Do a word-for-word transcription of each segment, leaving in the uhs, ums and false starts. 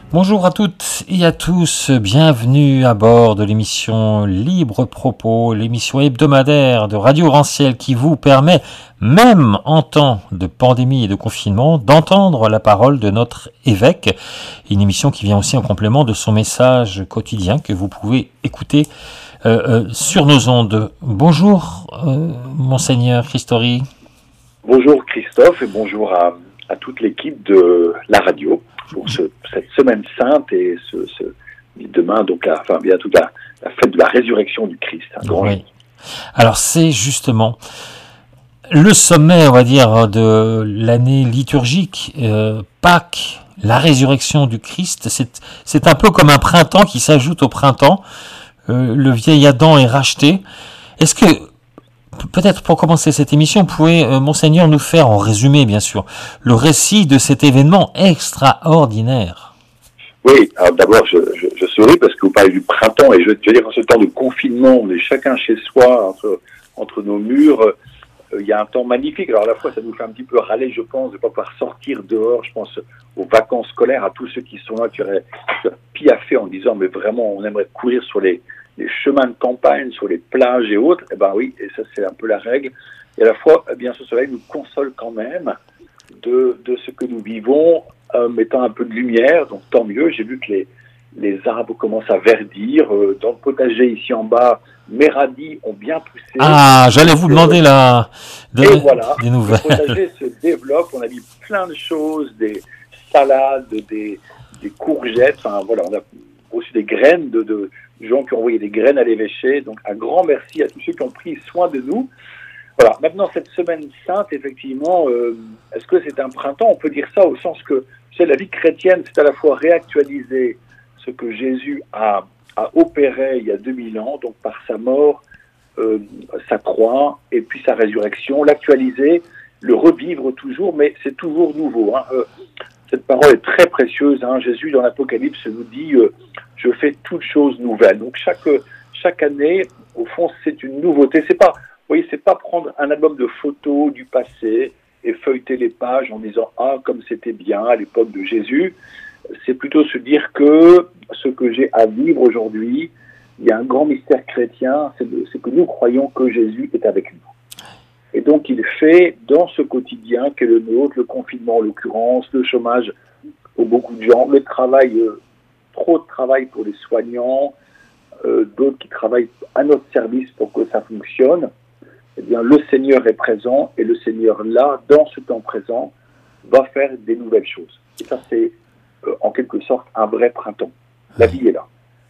Bonjour à toutes et à tous, bienvenue à bord de l'émission Libre Propos, l'émission hebdomadaire de Radio Ranciel qui vous permet, même en temps de pandémie et de confinement, d'entendre la parole de notre évêque. Une émission qui vient aussi en complément de son message quotidien que vous pouvez écouter euh, euh, sur nos ondes. Bonjour, euh, Monseigneur Christori. Bonjour Christophe et bonjour à, à toute l'équipe de la radio pour ce, cette semaine sainte et ce, ce demain, donc la, enfin bientôt la, la fête de la résurrection du Christ. Un grand oui. Alors c'est justement le sommet, on va dire, de l'année liturgique, euh, Pâques, la résurrection du Christ. C'est, c'est un peu comme un printemps qui s'ajoute au printemps. Euh, le vieil Adam est racheté. Est-ce que peut-être pour commencer cette émission, vous pouvez, euh, Monseigneur, nous faire, en résumé bien sûr, le récit de cet événement extraordinaire. Oui, alors d'abord je, je, je souris parce que vous parlez du printemps et je, je veux dire en ce temps de confinement, on est chacun chez soi, entre, entre nos murs, euh, il y a un temps magnifique. Alors à la fois ça nous fait un petit peu râler, je pense, de ne pas pouvoir sortir dehors, je pense aux vacances scolaires, à tous ceux qui sont là, qui auraient piaffé en disant mais vraiment on aimerait courir sur les les chemins de campagne, sur les plages et autres, eh ben oui, et ça c'est un peu la règle. Et à la fois, eh bien ce soleil nous console quand même de, de ce que nous vivons, euh, mettant un peu de lumière, donc tant mieux. J'ai vu que les, les arbres commencent à verdir. Euh, dans le potager ici en bas, mes radis ont bien poussé. Ah, j'allais vous demander la, de, et voilà, des nouvelles. Le potager se développe, on a mis plein de choses, des salades, des, des courgettes, enfin voilà, on a reçu des graines de... de gens qui ont envoyé des graines à l'évêché. Donc, un grand merci à tous ceux qui ont pris soin de nous. Voilà. Maintenant, cette semaine sainte, effectivement, euh, est-ce que c'est un printemps? On peut dire ça au sens que, c'est la vie chrétienne, c'est à la fois réactualiser ce que Jésus a, a opéré il y a deux mille ans, donc par sa mort, euh, sa croix, et puis sa résurrection, l'actualiser, le revivre toujours, mais c'est toujours nouveau. Hein. Euh, cette parole est très précieuse. Hein. Jésus, dans l'Apocalypse, nous dit euh, « Je fais toutes choses nouvelles ». Donc, chaque, chaque année, au fond, c'est une nouveauté. C'est pas, vous voyez, c'est pas prendre un album de photos du passé et feuilleter les pages en disant « Ah, comme c'était bien à l'époque de Jésus ». C'est plutôt se dire que ce que j'ai à vivre aujourd'hui, il y a un grand mystère chrétien, c'est, de, c'est que nous croyons que Jésus est avec nous. Et donc, il fait dans ce quotidien qu'est le nôtre, le confinement en l'occurrence, le chômage pour beaucoup de gens, le travail, euh, trop de travail pour les soignants, euh, d'autres qui travaillent à notre service pour que ça fonctionne. Eh bien, le Seigneur est présent et le Seigneur, là, dans ce temps présent, va faire des nouvelles choses. Et ça, c'est euh, en quelque sorte un vrai printemps. La vie est là.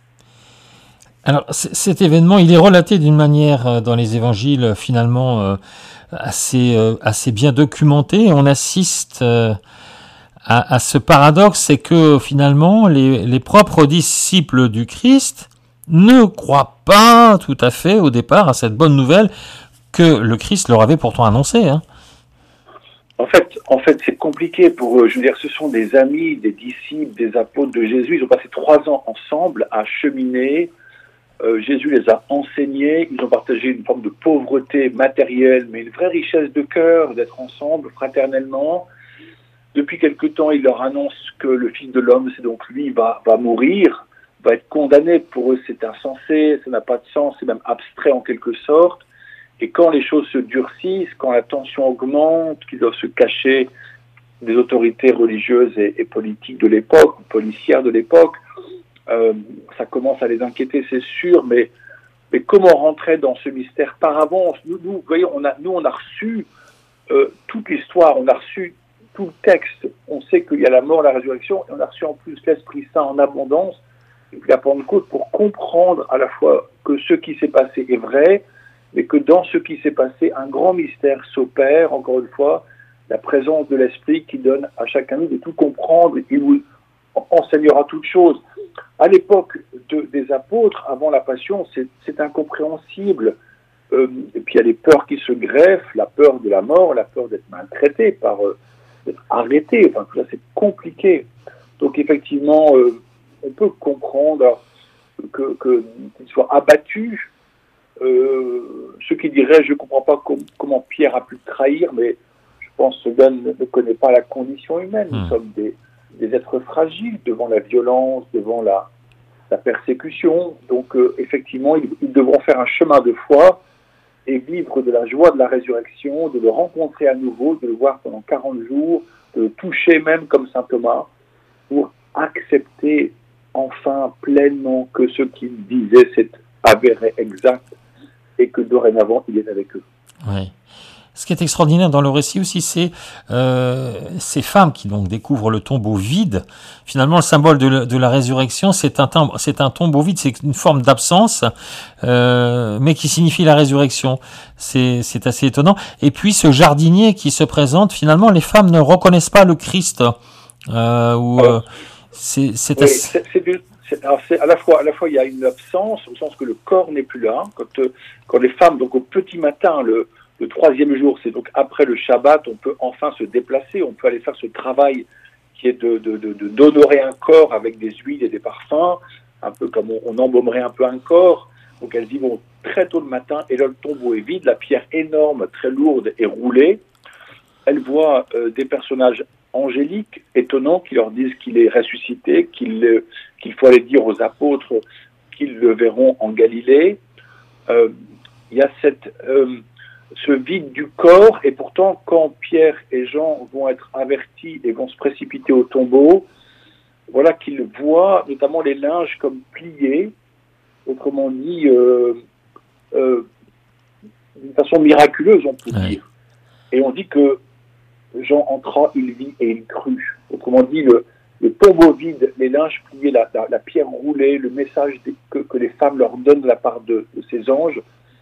Alors, c- cet événement, il est relaté d'une manière euh, dans les évangiles finalement euh, assez, euh, assez bien documentée. On assiste euh, à, à ce paradoxe, c'est que finalement, les, les propres disciples du Christ ne croient pas tout à fait au départ à cette bonne nouvelle que le Christ leur avait pourtant annoncée. Hein. En fait, en fait, c'est compliqué pour eux. Je veux dire, ce sont des amis, des disciples, des apôtres de Jésus. Ils ont passé trois ans ensemble à cheminer. Euh, Jésus les a enseignés, ils ont partagé une forme de pauvreté matérielle, mais une vraie richesse de cœur, d'être ensemble fraternellement. Depuis quelque temps, il leur annonce que le Fils de l'homme, c'est donc lui, va, va mourir, va être condamné. Pour eux, c'est insensé, ça n'a pas de sens, c'est même abstrait en quelque sorte. Et quand les choses se durcissent, quand la tension augmente, qu'ils doivent se cacher des autorités religieuses et, et politiques de l'époque, policières de l'époque, Euh, ça commence à les inquiéter, c'est sûr, mais, mais comment rentrer dans ce mystère par avance? Nous, nous, vous voyez, on a, nous, on a reçu euh, toute l'histoire, on a reçu tout le texte. On sait qu'il y a la mort, la résurrection, et on a reçu en plus l'Esprit Saint en abondance, et puis la Pentecôte, pour comprendre à la fois que ce qui s'est passé est vrai, mais que dans ce qui s'est passé, un grand mystère s'opère, encore une fois, la présence de l'Esprit qui donne à chacun de nous de tout comprendre et qui nous enseignera toutes choses. À l'époque de, des apôtres, avant la Passion, c'est, c'est incompréhensible. Euh, et puis il y a les peurs qui se greffent, la peur de la mort, la peur d'être maltraité, par, euh, d'être arrêté. Enfin, tout ça, c'est compliqué. Donc effectivement, euh, on peut comprendre que, que, qu'ils soient abattus. Euh, ceux qui diraient, je ne comprends pas com- comment Pierre a pu trahir, mais je pense que ce gars ne, ne connaît pas la condition humaine. Nous mmh. sommes des des êtres fragiles devant la violence, devant la, la persécution. Donc euh, effectivement, ils, ils devront faire un chemin de foi et vivre de la joie de la résurrection, de le rencontrer à nouveau, de le voir pendant quarante jours, de le toucher même comme saint Thomas, pour accepter enfin pleinement que ce qu'il disait s'est avéré exact et que dorénavant il est avec eux. Oui. Ce qui est extraordinaire dans le récit aussi, c'est euh, ces femmes qui donc découvrent le tombeau vide. Finalement, le symbole de la, de la résurrection, c'est un, c'est un tombeau vide, c'est une forme d'absence, euh, mais qui signifie la résurrection. C'est, c'est assez étonnant. Et puis ce jardinier qui se présente, finalement, les femmes ne reconnaissent pas le Christ. Euh, ou, alors, euh, c'est, c'est, oui, assez... c'est, c'est, du, c'est, alors c'est à la fois, à la fois, il y a une absence au sens que le corps n'est plus là. Quand, euh, quand les femmes, donc au petit matin, le Le troisième jour, c'est donc après le Shabbat, on peut enfin se déplacer, on peut aller faire ce travail qui est de, de, de, de d'honorer un corps avec des huiles et des parfums, un peu comme on, on embaumerait un peu un corps. Donc elles y vont très tôt le matin, et là le tombeau est vide, la pierre énorme, très lourde est roulée. Elles voient euh, des personnages angéliques, étonnants, qui leur disent qu'il est ressuscité, qu'il, euh, qu'il faut aller dire aux apôtres qu'ils le verront en Galilée. Euh, il y a cette... Euh, ce vide du corps, et pourtant quand Pierre et Jean vont être avertis et vont se précipiter au tombeau, voilà qu'ils voient notamment les linges comme pliés, autrement dit euh, euh, d'une façon miraculeuse, on peut Ouais. dire. Et on dit que Jean entra, il vit et il crut. Autrement dit, le, le tombeau vide, les linges pliés, la, la, la pierre roulée, le message que, que les femmes leur donnent de la part de, de ces anges,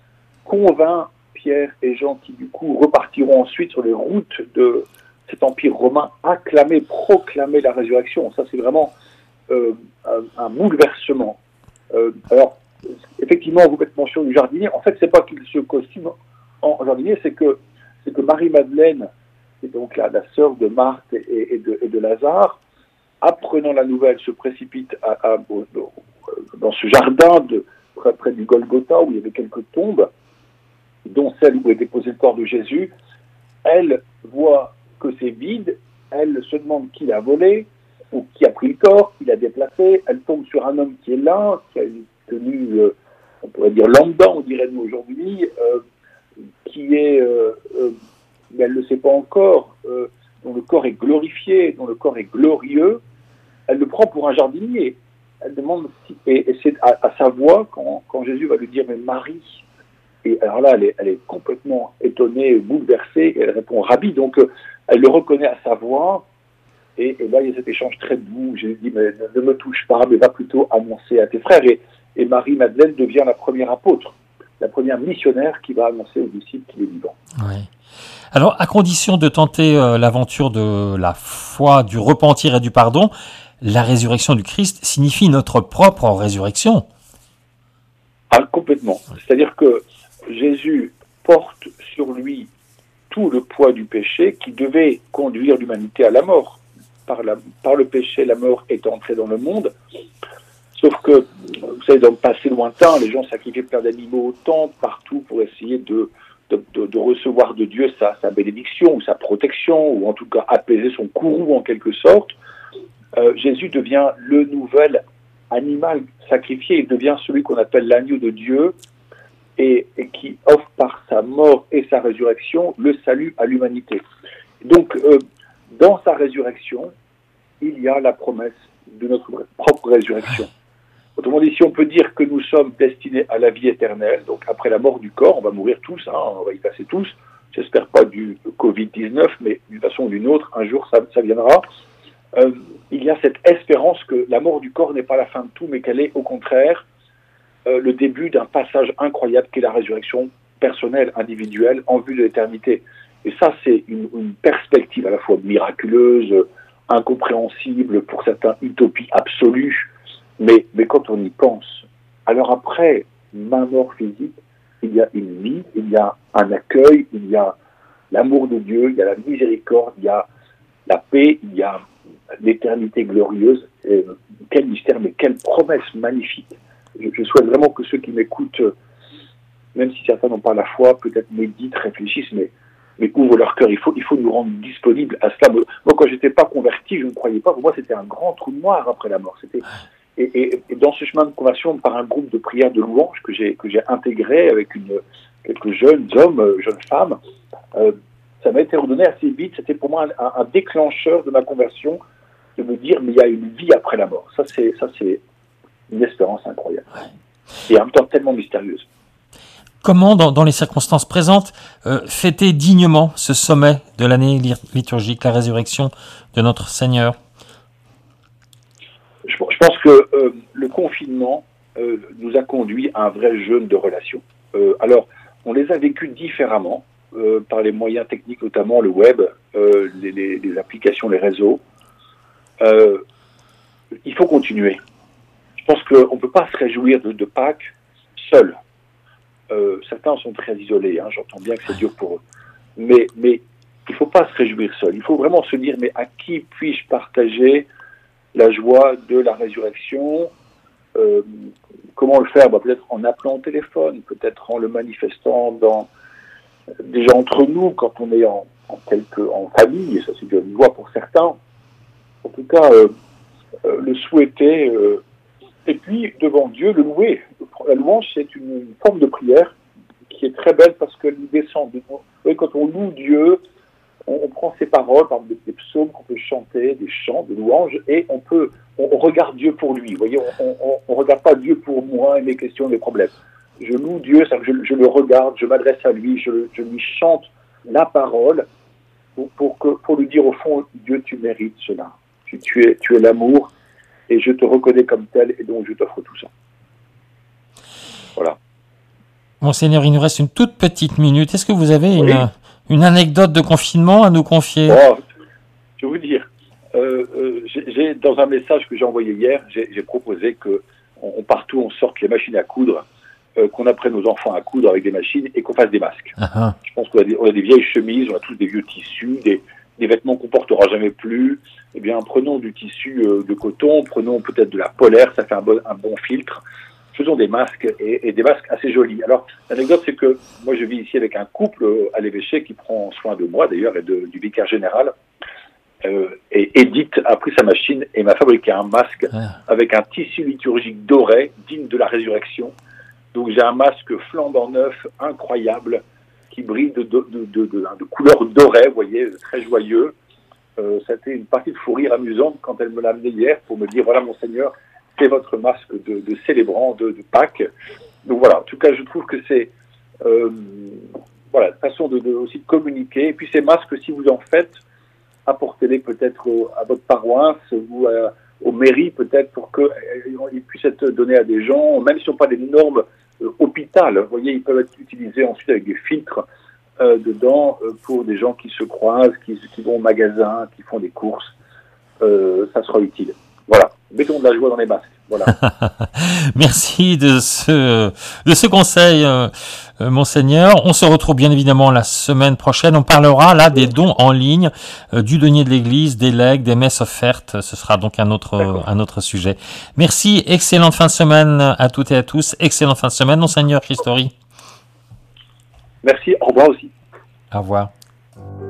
convainc Pierre et Jean, qui du coup repartiront ensuite sur les routes de cet empire romain, acclamer, proclamer la résurrection. Ça, c'est vraiment euh, un, un bouleversement. Euh, alors, effectivement, vous faites mention du jardinier. En fait, c'est pas qu'il se costume en jardinier, c'est que c'est que Marie-Madeleine, qui est donc la, la sœur de Marthe et, et, de, et de Lazare, apprenant la nouvelle, se précipite à, à, au, dans ce jardin de, près, près du Golgotha, où il y avait quelques tombes, dont celle où est déposé le corps de Jésus. Elle voit que c'est vide, elle se demande qui l'a volé, ou qui a pris le corps, qui l'a déplacé. Elle tombe sur un homme qui est là, qui a une tenue, euh, on pourrait dire lambda, on dirait nous aujourd'hui, euh, qui est, euh, euh, mais elle ne le sait pas encore, euh, dont le corps est glorifié, dont le corps est glorieux. Elle le prend pour un jardinier. Elle demande si, et, et c'est à, à sa voix quand, quand Jésus va lui dire « Mais Marie », et alors là, elle est, elle est complètement étonnée, bouleversée, et elle répond « Rabbi », donc euh, elle le reconnaît à sa voix, et, et là, il y a cet échange très doux. Jésus dit « Mais ne, ne me touche pas, mais va plutôt annoncer à tes frères ». Et, et Marie-Madeleine devient la première apôtre, la première missionnaire qui va annoncer aux disciples qu'il est vivant. Ouais. Alors, à condition de tenter euh, l'aventure de la foi, du repentir et du pardon, la résurrection du Christ signifie notre propre résurrection. Ah, complètement. C'est-à-dire que Jésus porte sur lui tout le poids du péché qui devait conduire l'humanité à la mort. Par, la, par le péché, la mort est entrée dans le monde. Sauf que, vous savez, dans le passé lointain, les gens sacrifiaient plein d'animaux au temple, partout, pour essayer de, de, de, de recevoir de Dieu sa, sa bénédiction ou sa protection, ou en tout cas apaiser son courroux en quelque sorte. Euh, Jésus devient le nouvel animal sacrifié, il devient celui qu'on appelle l'agneau de Dieu, et, et qui offre par sa mort et sa résurrection le salut à l'humanité. Donc, euh, dans sa résurrection, il y a la promesse de notre propre résurrection. Autrement dit, si on peut dire que nous sommes destinés à la vie éternelle, donc après la mort du corps, on va mourir tous, hein, on va y passer tous, j'espère pas du covid dix-neuf, mais d'une façon ou d'une autre, un jour ça, ça viendra. Euh, il y a cette espérance que la mort du corps n'est pas la fin de tout, mais qu'elle est au contraire euh, le début d'un passage incroyable qui est la résurrection personnelle, individuelle, en vue de l'éternité. Et ça, c'est une, une perspective à la fois miraculeuse, incompréhensible, pour certains utopie absolue, mais, mais quand on y pense, alors après ma mort physique, il y a une vie, il y a un accueil, il y a l'amour de Dieu, il y a la miséricorde, il y a la paix, il y a l'éternité glorieuse. Et quel mystère, mais quelle promesse magnifique. Je, je souhaite vraiment que ceux qui m'écoutent, même si certains n'ont pas la foi, peut-être méditent, réfléchissent, mais mais ouvrent leur cœur. Il faut, il faut nous rendre disponibles à cela. Moi, quand j'étais pas converti, je ne croyais pas. Pour moi, c'était un grand trou noir après la mort. C'était et, et, et dans ce chemin de conversion, par un groupe de prière de louange que j'ai que j'ai intégré avec une quelques jeunes hommes, jeunes femmes, euh, ça m'a été redonné assez vite. C'était pour moi un, un déclencheur de ma conversion, de me dire mais il y a une vie après la mort. Ça c'est ça c'est une espérance incroyable et en même temps tellement mystérieuse. Comment, dans, dans les circonstances présentes, euh, fêter dignement ce sommet de l'année liturgique, la résurrection de notre Seigneur? Je, je pense que euh, le confinement euh, nous a conduit à un vrai jeûne de relations. Euh, alors, on les a vécus différemment, euh, par les moyens techniques, notamment le web, euh, les, les, les applications, les réseaux. Euh, il faut continuer. Je pense qu'on ne peut pas se réjouir de, de Pâques seul. Euh, certains sont très isolés, hein, j'entends bien que c'est dur pour eux. Mais, mais il ne faut pas se réjouir seul. Il faut vraiment se dire, mais à qui puis-je partager la joie de la résurrection? euh, Comment le faire? bah, Peut-être en appelant au téléphone, peut-être en le manifestant dans, déjà entre nous, quand on est en, en, quelque, en famille, et ça c'est une joie pour certains. En tout cas, euh, euh, le souhaiter... Euh, et puis, devant Dieu, le louer. La louange, c'est une, une forme de prière qui est très belle parce qu'elle nous descend. Vous voyez, quand on loue Dieu, on, on prend ses paroles, par exemple des, des psaumes qu'on peut chanter, des chants, des louanges, et on peut, on, on regarde Dieu pour lui. Vous voyez, on ne regarde pas Dieu pour moi et mes questions, mes problèmes. Je loue Dieu, ça, je, je le regarde, je m'adresse à lui, je, je lui chante la parole pour, pour, que, pour lui dire au fond, Dieu, tu mérites cela. Tu, tu es, tu es l'amour. Et je te reconnais comme tel, et donc je t'offre tout ça. Voilà. Monseigneur, il nous reste une toute petite minute. Est-ce que vous avez oui. une, une anecdote de confinement à nous confier? oh, Je vais vous dire, euh, euh, j'ai, j'ai, dans un message que j'ai envoyé hier, j'ai, j'ai proposé que on, on, partout on sorte les machines à coudre, euh, qu'on apprenne nos enfants à coudre avec des machines et qu'on fasse des masques. Uh-huh. Je pense qu'on a des, on a des vieilles chemises, on a tous des vieux tissus, des, des vêtements qu'on portera jamais plus. Eh bien, prenons du tissu euh, de coton, prenons peut-être de la polaire, ça fait un bon, un bon filtre. Faisons des masques et, et des masques assez jolis. Alors, l'anecdote, c'est que moi, je vis ici avec un couple euh, à l'évêché qui prend soin de moi, d'ailleurs, et de, du vicaire général. Euh, et Edith a pris sa machine et m'a fabriqué un masque ah. avec un tissu liturgique doré, digne de la résurrection. Donc, j'ai un masque flambant neuf, incroyable, qui brille de, de, de, de, de, de couleur dorée, vous voyez, très joyeux. Euh, ça a été une partie de fou rire amusante quand elle me l'a amené hier pour me dire, voilà, Monseigneur, c'est votre masque de, de célébrant de, de Pâques. Donc voilà, en tout cas, je trouve que c'est euh, voilà, une façon de, de, aussi de communiquer. Et puis ces masques, si vous en faites, apportez-les peut-être au, à votre paroisse ou à, aux mairies, peut-être, pour qu'ils puissent être donnés à des gens, même si on pas des normes euh, hôpital. Vous voyez, ils peuvent être utilisés ensuite avec des filtres euh, dedans euh, pour des gens qui se croisent, qui, qui vont au magasin, qui font des courses. Euh, ça sera utile. Voilà. Mettons de la joie dans les masques. Voilà. Merci de ce de ce conseil, euh, euh, Monseigneur. On se retrouve bien évidemment la semaine prochaine. On parlera là des dons en ligne, euh, du denier de l'Église, des legs, des messes offertes. Ce sera donc un autre euh, un autre sujet. Merci. Excellente fin de semaine à toutes et à tous. Excellente fin de semaine, Monseigneur Christori. Merci. Au revoir aussi. Au revoir.